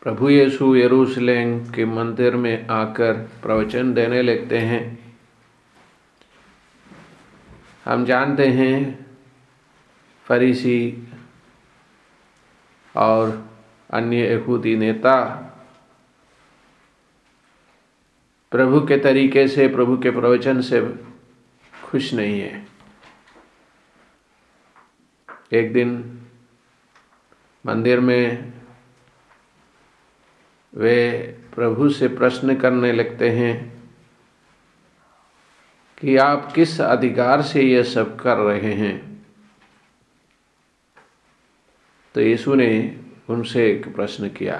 प्रभु यीशु यरूशलेम के मंदिर में आकर प्रवचन देने लगते हैं। हम जानते हैं फरीसी और अन्य यहूदी नेता प्रभु के तरीके से, प्रभु के प्रवचन से खुश नहीं है। एक दिन मंदिर में वे प्रभु से प्रश्न करने लगते हैं कि आप किस अधिकार से ये सब कर रहे हैं। तो यीशु ने उनसे एक प्रश्न किया,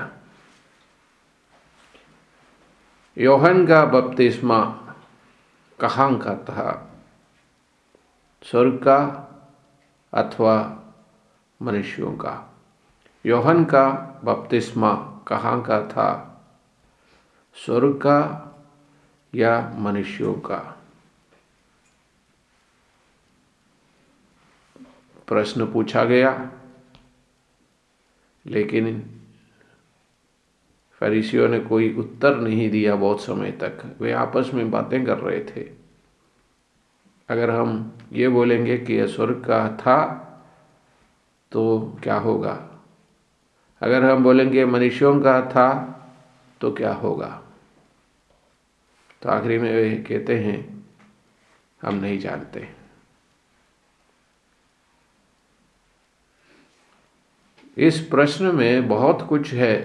यूहन्ना का बपतिस्मा कहाँ का था, स्वर्ग का अथवा मनुष्यों का? यूहन्ना का बपतिस्मा कहाँ का था, स्वर्ग का या मनुष्यों का? प्रश्न पूछा गया, लेकिन फरीसियों ने कोई उत्तर नहीं दिया। बहुत समय तक वे आपस में बातें कर रहे थे। अगर हम ये बोलेंगे कि यह स्वर्ग का था तो क्या होगा, अगर हम बोलेंगे मनुष्यों का था तो क्या होगा? तो आखिरी में वे कहते हैं हम नहीं जानते। इस प्रश्न में बहुत कुछ है,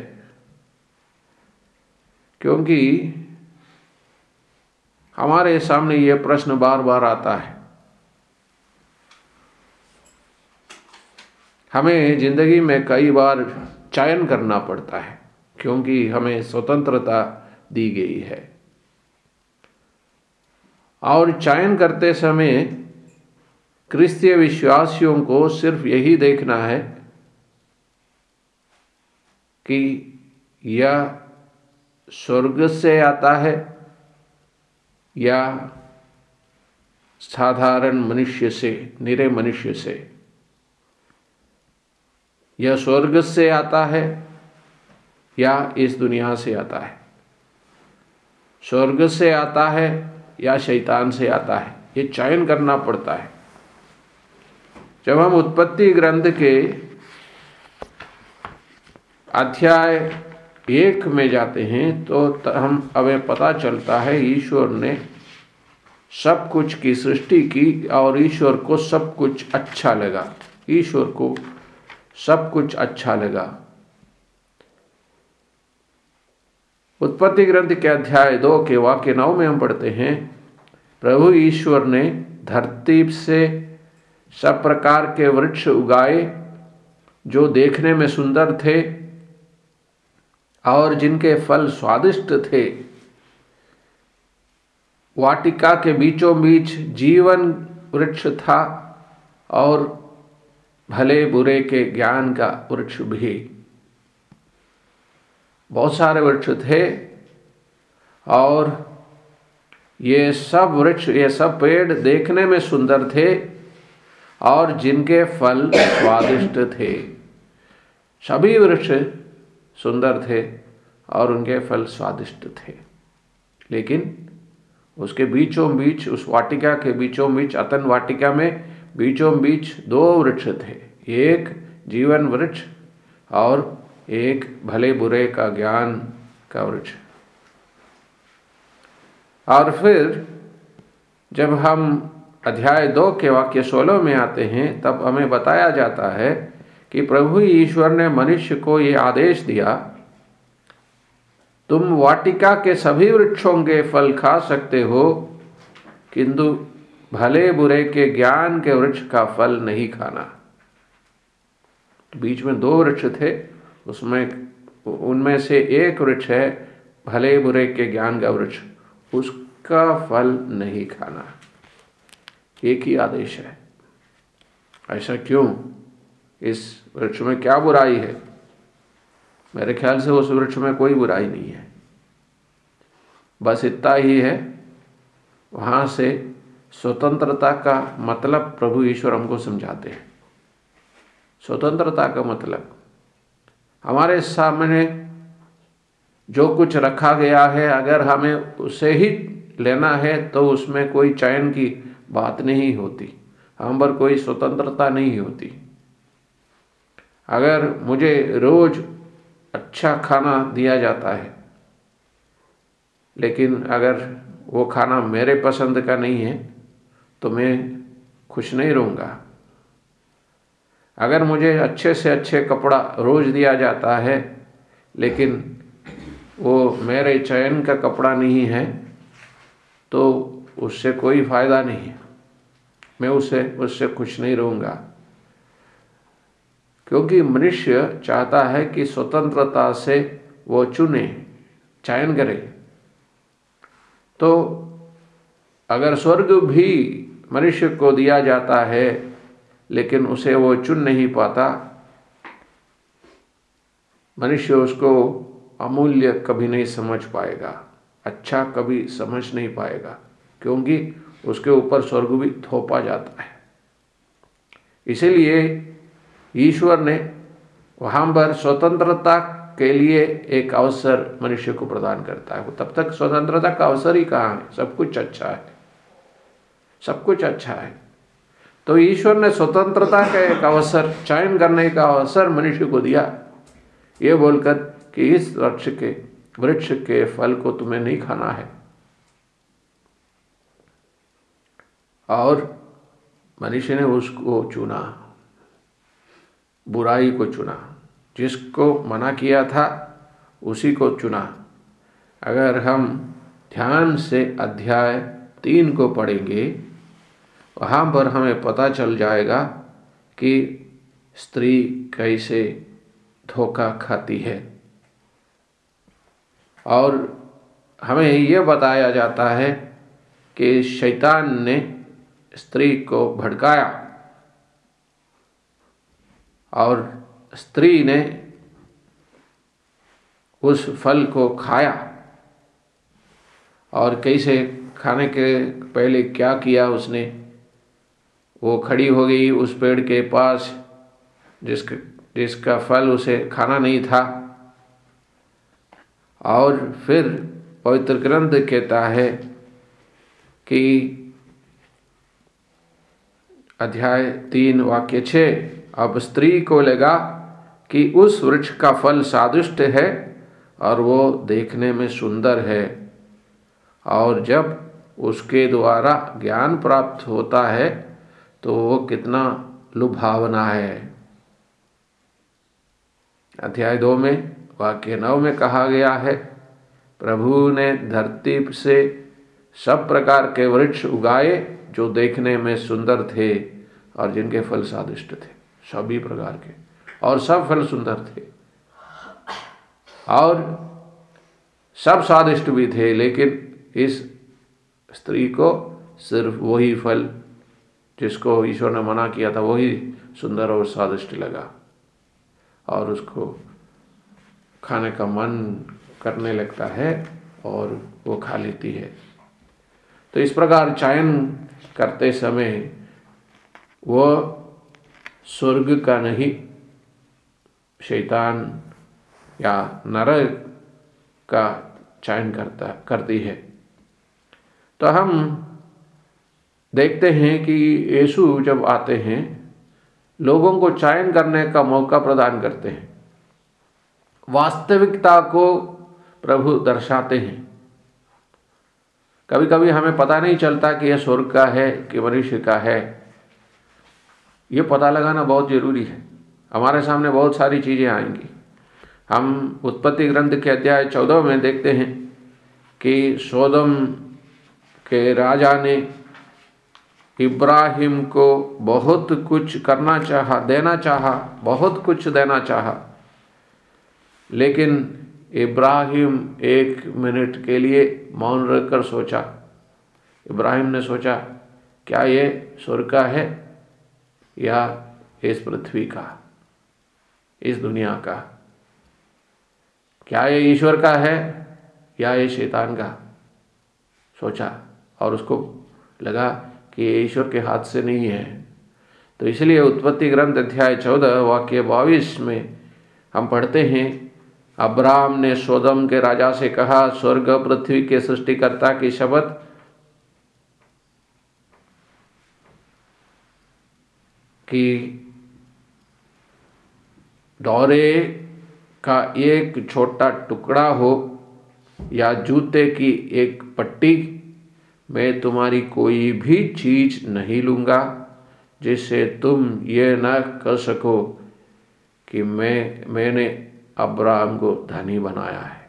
क्योंकि हमारे सामने यह प्रश्न बार बार आता है। हमें जिंदगी में कई बार चयन करना पड़ता है, क्योंकि हमें स्वतंत्रता दी गई है। और चयन करते समय क्रिस्तीय विश्वासियों को सिर्फ यही देखना है कि यह स्वर्ग से आता है या साधारण मनुष्य से, निरे मनुष्य से। यह स्वर्ग से आता है या इस दुनिया से आता है, स्वर्ग से आता है या शैतान से आता है, ये चयन करना पड़ता है। जब हम उत्पत्ति ग्रंथ के अध्याय 1 में जाते हैं तो हमें पता चलता है ईश्वर ने सब कुछ की सृष्टि की और ईश्वर को सब कुछ अच्छा लगा। ईश्वर को सब कुछ अच्छा लगा। उत्पत्ति ग्रंथ के अध्याय 2 के वाक्य 9 में हम पढ़ते हैं, प्रभु ईश्वर ने धरती से सब प्रकार के वृक्ष उगाए जो देखने में सुंदर थे और जिनके फल स्वादिष्ट थे। वाटिका के बीचों बीच जीवन वृक्ष था और भले बुरे के ज्ञान का वृक्ष भी। बहुत सारे वृक्ष थे और ये सब वृक्ष, ये सब पेड़ देखने में सुंदर थे और जिनके फल स्वादिष्ट थे। सभी वृक्ष सुंदर थे और उनके फल स्वादिष्ट थे। लेकिन उसके बीचों बीच, उस वाटिका के बीचों बीच, अतन वाटिका में बीचों बीच 2 वृक्ष थे, एक जीवन वृक्ष और एक भले बुरे का ज्ञान का वृक्ष। और फिर जब हम अध्याय 2 के वाक्य 16 में आते हैं तब हमें बताया जाता है कि प्रभु ईश्वर ने मनुष्य को ये आदेश दिया, तुम वाटिका के सभी वृक्षों के फल खा सकते हो, किंतु भले बुरे के ज्ञान के वृक्ष का फल नहीं खाना। बीच में 2 वृक्ष थे, उनमें से एक वृक्ष है भले बुरे के ज्ञान का वृक्ष, उसका फल नहीं खाना। एक ही आदेश है। ऐसा क्यों? इस वृक्ष में क्या बुराई है? मेरे ख्याल से उस वृक्ष में कोई बुराई नहीं है। बस इतना ही है, वहां से स्वतंत्रता का मतलब प्रभु ईश्वर हमको समझाते हैं। स्वतंत्रता का मतलब हमारे सामने जो कुछ रखा गया है अगर हमें उसे ही लेना है तो उसमें कोई चयन की बात नहीं होती, हम पर कोई स्वतंत्रता नहीं होती। अगर मुझे रोज अच्छा खाना दिया जाता है लेकिन अगर वो खाना मेरे पसंद का नहीं है तो मैं खुश नहीं रहूँगा। अगर मुझे अच्छे से अच्छे कपड़ा रोज दिया जाता है लेकिन वो मेरे चयन का कपड़ा नहीं है तो उससे कोई फायदा नहीं है, मैं उससे खुश नहीं रहूँगा। क्योंकि मनुष्य चाहता है कि स्वतंत्रता से वो चुने, चयन करे। तो अगर स्वर्ग भी मनुष्य को दिया जाता है लेकिन उसे वो चुन नहीं पाता, मनुष्य उसको अमूल्य कभी नहीं समझ पाएगा, अच्छा कभी समझ नहीं पाएगा, क्योंकि उसके ऊपर स्वर्ग भी थोपा जाता है। इसीलिए ईश्वर ने वहाँ पर स्वतंत्रता के लिए एक अवसर मनुष्य को प्रदान करता है। तब तक स्वतंत्रता का अवसर ही कहाँ है, सब कुछ अच्छा है, सब कुछ अच्छा है। तो ईश्वर ने स्वतंत्रता का एक अवसर, चयन करने का अवसर मनुष्य को दिया, ये बोलकर कि इस वृक्ष के फल को तुम्हें नहीं खाना है। और मनुष्य ने उसको चुना, बुराई को चुना, जिसको मना किया था उसी को चुना। अगर हम ध्यान से अध्याय 3 को पढ़ेंगे, वहाँ पर हमें पता चल जाएगा कि स्त्री कैसे धोखा खाती है। और हमें यह बताया जाता है कि शैतान ने स्त्री को भड़काया और स्त्री ने उस फल को खाया। और कैसे खाने के पहले क्या किया उसने, वो खड़ी हो गई उस पेड़ के पास जिसका फल उसे खाना नहीं था। और फिर पवित्र ग्रंथ कहता है कि अध्याय 3 वाक्य 6, अब स्त्री को लगा कि उस वृक्ष का फल स्वादिष्ट है और वो देखने में सुंदर है, और जब उसके द्वारा ज्ञान प्राप्त होता है तो वो कितना लुभावना है। अध्याय 2 में वाक्य 9 में कहा गया है, प्रभु ने धरती से सब प्रकार के वृक्ष उगाए जो देखने में सुंदर थे और जिनके फल स्वादिष्ट थे, सभी प्रकार के, और सब फल सुंदर थे और सब स्वादिष्ट भी थे। लेकिन इस स्त्री को सिर्फ वही फल जिसको ईश्वर ने मना किया था वही सुंदर और स्वादिष्ट लगा और उसको खाने का मन करने लगता है और वो खा लेती है। तो इस प्रकार चयन करते समय वो स्वर्ग का नहीं, शैतान या नरक का चयन करती है। तो हम देखते हैं कि यीशु जब आते हैं लोगों को चयन करने का मौका प्रदान करते हैं, वास्तविकता को प्रभु दर्शाते हैं। कभी कभी हमें पता नहीं चलता कि यह स्वर्ग का है कि मनुष्य का है, ये पता लगाना बहुत जरूरी है। हमारे सामने बहुत सारी चीजें आएंगी। हम उत्पत्ति ग्रंथ के अध्याय 14 में देखते हैं कि सोदम के राजा ने इब्राहिम को बहुत कुछ करना चाहा, देना चाहा, बहुत कुछ देना चाहा, लेकिन इब्राहिम 1 मिनट के लिए मौन रहकर सोचा। इब्राहिम ने सोचा, क्या ये स्वर्ग का है या इस पृथ्वी का, इस दुनिया का? क्या ये ईश्वर का है या ये शैतान का? सोचा और उसको लगा कि ये ईश्वर के हाथ से नहीं है। तो इसलिए उत्पत्ति ग्रंथ अध्याय 14 वाक्य 22 में हम पढ़ते हैं, अब्राहम ने सोदम के राजा से कहा, स्वर्ग पृथ्वी के सृष्टिकर्ता की शपथ कि दौरे का एक छोटा टुकड़ा हो या जूते की एक पट्टी, मैं तुम्हारी कोई भी चीज नहीं लूंगा जिससे तुम ये न कर सको कि मैंने अब्राहम को धनी बनाया है।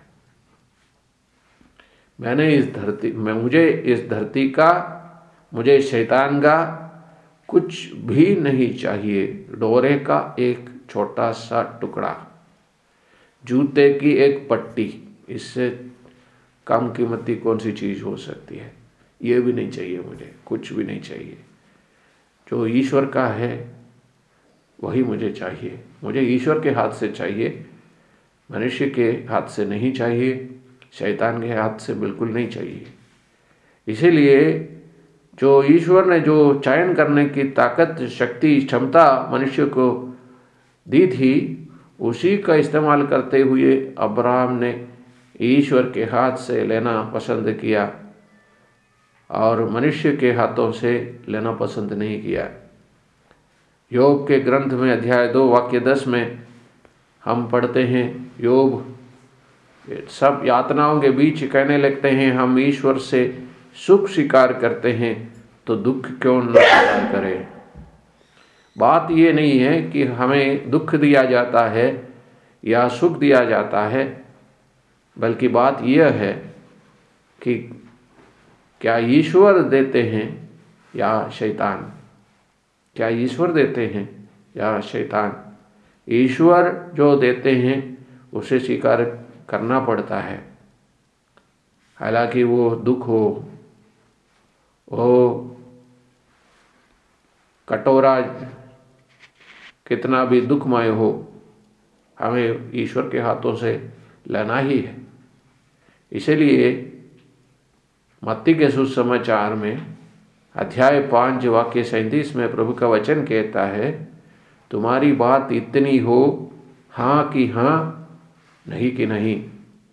मुझे इस धरती का, मुझे शैतान का कुछ भी नहीं चाहिए। डोरे का एक छोटा सा टुकड़ा, जूते की एक पट्टी, इससे कम कीमती कौन सी चीज हो सकती है? ये भी नहीं चाहिए, मुझे कुछ भी नहीं चाहिए। जो ईश्वर का है वही मुझे चाहिए। मुझे ईश्वर के हाथ से चाहिए, मनुष्य के हाथ से नहीं चाहिए, शैतान के हाथ से बिल्कुल नहीं चाहिए। इसीलिए जो ईश्वर ने जो चयन करने की ताकत, शक्ति, क्षमता मनुष्य को दी थी, उसी का इस्तेमाल करते हुए अब्राहम ने ईश्वर के हाथ से लेना पसंद किया और मनुष्य के हाथों से लेना पसंद नहीं किया। योग के ग्रंथ में अध्याय 2 वाक्य 10 में हम पढ़ते हैं, योग सब यातनाओं के बीच कहने लगते हैं, हम ईश्वर से सुख स्वीकार करते हैं तो दुख क्यों न स्वीकार करें। बात ये नहीं है कि हमें दुख दिया जाता है या सुख दिया जाता है, बल्कि बात यह है कि क्या ईश्वर देते हैं या शैतान? क्या ईश्वर देते हैं या शैतान? ईश्वर जो देते हैं उसे स्वीकार करना पड़ता है, हालांकि वो दुख हो, वो कटोरा कितना भी दुखमय हो, हमें ईश्वर के हाथों से लेना ही है। इसीलिए मत्ती के सुसमाचार में अध्याय 5 वाक्य 37 में प्रभु का वचन कहता है, तुम्हारी बात इतनी हो, हाँ कि हाँ, नहीं कि नहीं।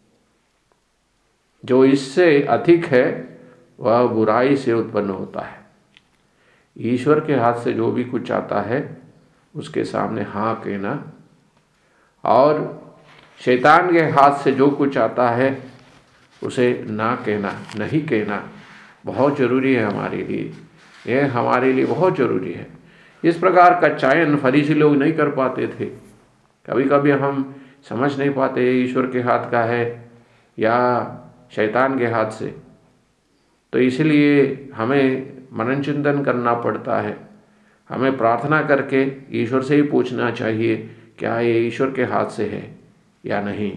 जो इससे अधिक है वह बुराई से उत्पन्न होता है। ईश्वर के हाथ से जो भी कुछ आता है उसके सामने हाँ कहना, और शैतान के हाथ से जो कुछ आता है उसे ना कहना, नहीं कहना बहुत ज़रूरी है हमारे लिए। यह हमारे लिए बहुत ज़रूरी है। इस प्रकार का चयन फरीसी लोग नहीं कर पाते थे। कभी कभी हम समझ नहीं पाते ईश्वर के हाथ का है या शैतान के हाथ से, तो इसलिए हमें मनन चिंतन करना पड़ता है। हमें प्रार्थना करके ईश्वर से ही पूछना चाहिए, क्या ये ईश्वर के हाथ से है या नहीं।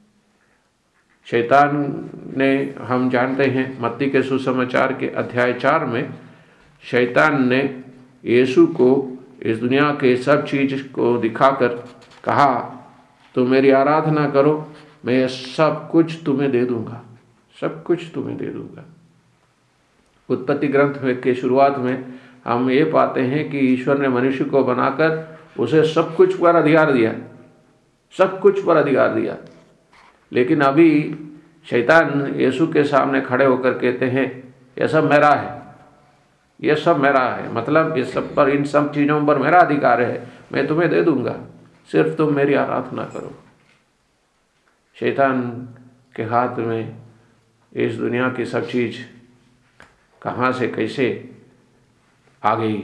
शैतान ने, हम जानते हैं मत्ती के सुसमाचार के अध्याय 4 में शैतान ने यीशु को इस दुनिया के सब चीज को दिखाकर कहा, तुम मेरी आराधना करो, मैं सब कुछ तुम्हें दे दूंगा, सब कुछ तुम्हें दे दूंगा। उत्पत्ति ग्रंथ में के शुरुआत में हम ये पाते हैं कि ईश्वर ने मनुष्य को बनाकर उसे सब कुछ पर अधिकार दिया, सब कुछ पर अधिकार दिया। लेकिन अभी शैतान यीशु के सामने खड़े होकर कहते हैं, यह सब मेरा है, यह सब मेरा है, मतलब इस सब पर, इन सब चीज़ों पर मेरा अधिकार है, मैं तुम्हें दे दूंगा, सिर्फ तुम मेरी आराधना करो। शैतान के हाथ में इस दुनिया की सब चीज़ कहाँ से कैसे आ गई?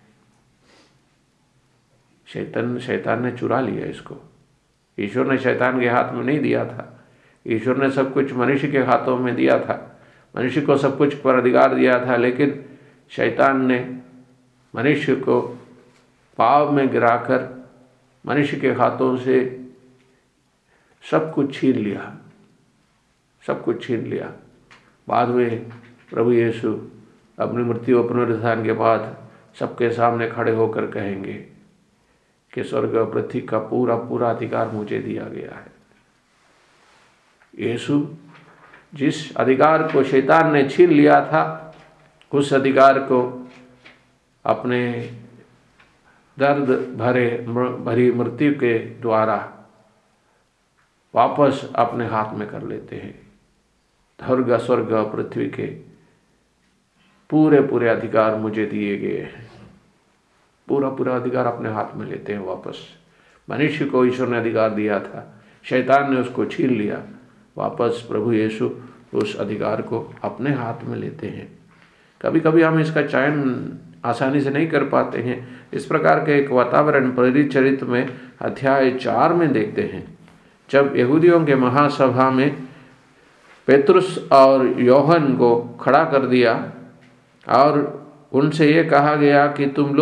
शैतान ने चुरा लिया इसको। ईश्वर ने शैतान के हाथ में नहीं दिया था। ईश्वर ने सब कुछ मनुष्य के हाथों में दिया था, मनुष्य को सब कुछ पर अधिकार दिया था, लेकिन शैतान ने मनुष्य को पाप में गिराकर मनुष्य के हाथों से सब कुछ छीन लिया, सब कुछ छीन लिया। बाद में प्रभु यीशु अपनी मृत्यु और पुनरुत्थान के बाद सबके सामने खड़े होकर कहेंगे कि स्वर्ग और पृथ्वी का पूरा पूरा अधिकार मुझे दिया गया है। यीशु जिस अधिकार को शैतान ने छीन लिया था, उस अधिकार को अपने दर्द भरी मृत्यु के द्वारा वापस अपने हाथ में कर लेते हैं। स्वर्ग स्वर्ग पृथ्वी के पूरे पूरे अधिकार मुझे दिए गए हैं, पूरा पूरा अधिकार अपने हाथ में लेते हैं वापस। मनुष्य को ईश्वर ने अधिकार दिया था, शैतान ने उसको छीन लिया, वापस प्रभु यीशु उस अधिकार को अपने हाथ में लेते हैं। कभी कभी हम इसका चयन आसानी से नहीं कर पाते हैं। इस प्रकार के एक वातावरण प्रेरित चरित्र में अध्याय 4 में देखते हैं, जब यहूदियों के महासभा में पेतरुस और यूहन्ना को खड़ा कर दिया और उनसे ये कहा गया कि तुम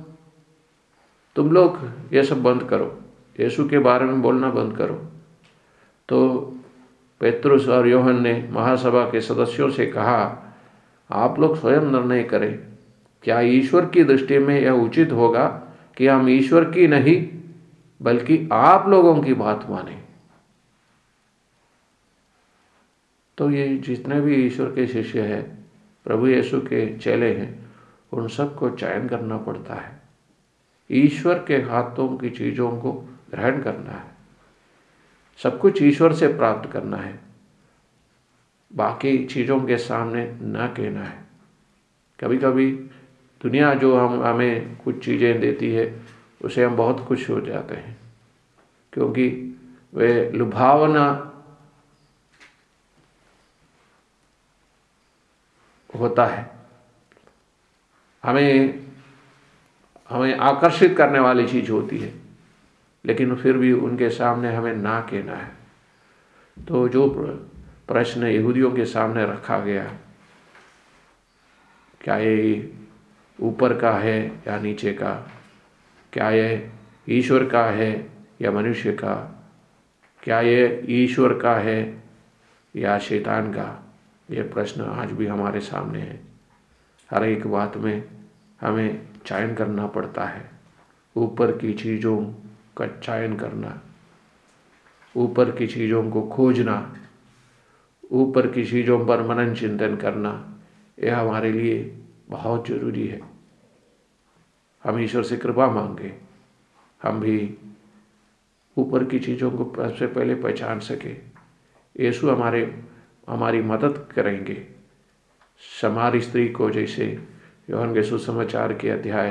लोग ये सब बंद करो, यीशु के बारे में बोलना बंद करो। तो पेतरुस और यूहन्ना ने महासभा के सदस्यों से कहा, आप लोग स्वयं निर्णय करें, क्या ईश्वर की दृष्टि में यह उचित होगा कि हम ईश्वर की नहीं बल्कि आप लोगों की बात माने। तो ये जितने भी ईश्वर के शिष्य हैं, प्रभु यीशु के चेले हैं, उन सबको चयन करना पड़ता है। ईश्वर के हाथों की चीज़ों को ग्रहण करना है, सब कुछ ईश्वर से प्राप्त करना है, बाकी चीज़ों के सामने न कहना है। कभी कभी दुनिया जो हमें कुछ चीज़ें देती है उसे हम बहुत खुश हो जाते हैं, क्योंकि वे लुभावना होता है, हमें आकर्षित करने वाली चीज़ होती है, लेकिन फिर भी उनके सामने हमें ना कहना है। तो जो प्रश्न यहूदियों के सामने रखा गया, क्या ये ऊपर का है या नीचे का, क्या ये ईश्वर का है या मनुष्य का, क्या ये ईश्वर का है या शैतान का, ये प्रश्न आज भी हमारे सामने है। हर एक बात में हमें चयन करना पड़ता है, ऊपर की चीज़ों का चयन करना, ऊपर की चीज़ों को खोजना, ऊपर की चीज़ों पर मनन चिंतन करना, यह हमारे लिए बहुत ज़रूरी है। हम ईश्वर से कृपा मांगे, हम भी ऊपर की चीज़ों को सबसे पहले पहचान सके। यीशु हमारी मदद करेंगे। समारी स्त्री को जैसे यूहन्ना के सुसमाचार के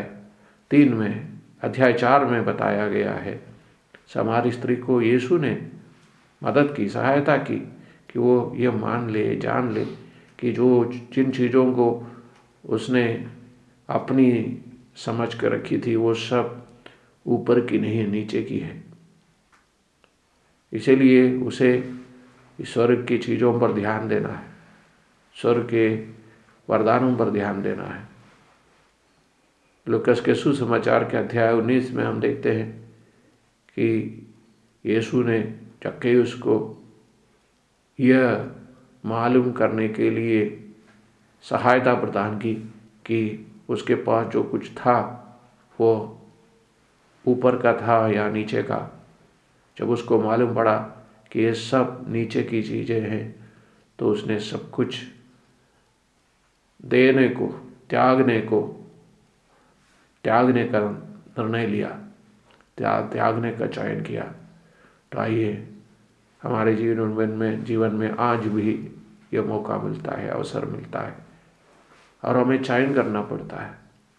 अध्याय 4 में बताया गया है, समारी स्त्री को यीशु ने मदद की, सहायता की कि वो ये मान ले, जान ले कि जिन चीज़ों को उसने अपनी समझ कर रखी थी वो सब ऊपर की नहीं है, नीचे की है। इसीलिए उसे स्वर्ग की चीज़ों पर ध्यान देना है, स्वर्ग के वरदानों पर ध्यान देना है। लूकास के सुसमाचार के अध्याय 19 में हम देखते हैं कि यीशु ने जक्कैयुस को यह मालूम करने के लिए सहायता प्रदान की कि उसके पास जो कुछ था वो ऊपर का था या नीचे का। जब उसको मालूम पड़ा कि ये सब नीचे की चीज़ें हैं, तो उसने सब कुछ देने को, त्यागने का निर्णय लिया, त्यागने का चयन किया। तो आइए हमारे जीवन में आज भी यह मौका मिलता है, अवसर मिलता है, और हमें चयन करना पड़ता है।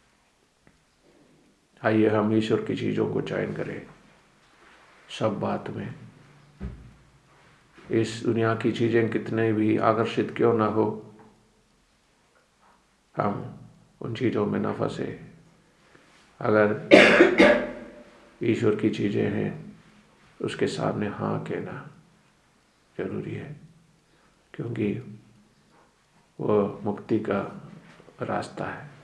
आइए हम ईश्वर की चीज़ों को चयन करें सब बात में। इस दुनिया की चीज़ें कितने भी आकर्षित क्यों ना हो, हम उन चीज़ों में न फंसे। अगर ईश्वर की चीज़ें हैं उसके सामने हाँ कहना जरूरी है, क्योंकि वो मुक्ति का रास्ता है।